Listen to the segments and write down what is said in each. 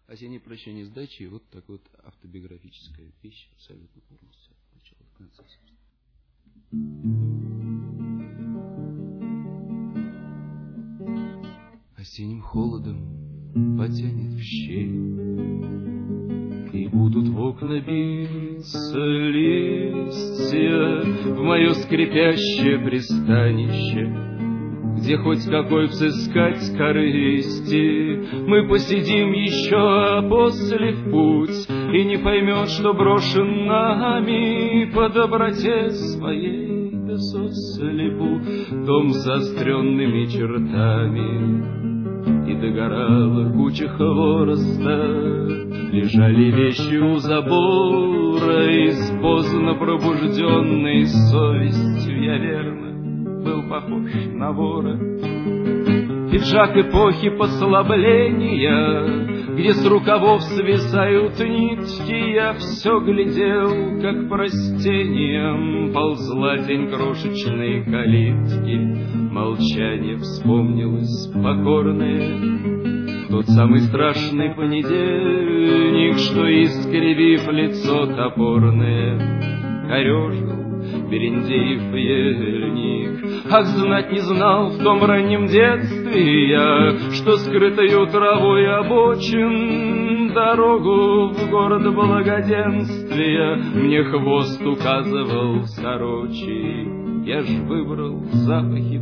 Осеннее прощание с дачей, вот так вот автобиографическая вещь, абсолютно полностью от начала до конца. Осенним холодом потянет в щель, и будут в окна биться листья в мое скрипящее пристанище, где хоть какой взыскать корысти. Мы посидим еще, а после в путь, и не поймет, что брошен нами по доброте своей, да сослепу дом с заостренными чертами. И догорала куча хвороста, лежали вещи у забора, и с поздно пробужденной совестью я верно был похож на вора. Пиджак эпохи послабления, где с рукавов свисают нитки, я все глядел, как по растениям ползла тень крошечной калитки. Молчание вспомнилось покорное, тот самый страшный понедельник, что, искривив лицо топорное, корежил Берендеев ельник. Ах, знать не знал в том раннем детстве я, что скрытою травой обочин дорогу в город благоденствия мне хвост указывал сорочий. Я ж выбрал запахи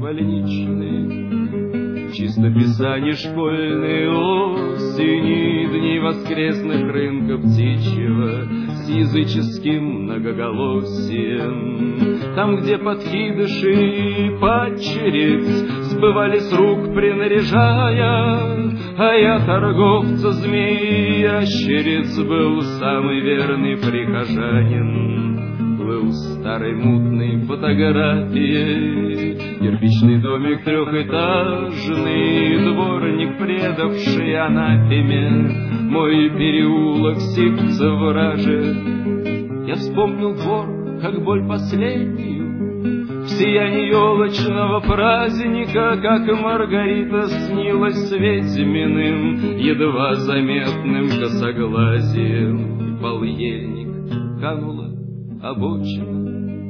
больничные, чистописание школьной осени, дней воскресных рынков птичьего с языческим многоголосием. Там, где подкидыши и падчериц сбывали с рук принаряжая, а я торговца змей и ящериц был самый верный прихожанин. Плыл старой мутной фотографией кирпичный домик трехэтажный, дворник, предавший анафеме мой переулок сипца враже. Я вспомнил двор, как боль последнюю, в сиянии елочного праздника, как Маргарита снилась ведьминым, едва заметным косоглазием. Пал ельник, канула обочина,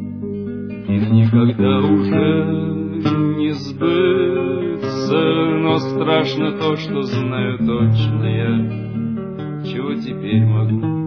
и никогда уже не сбыться, но страшно то, что знаю точно я, чего теперь могу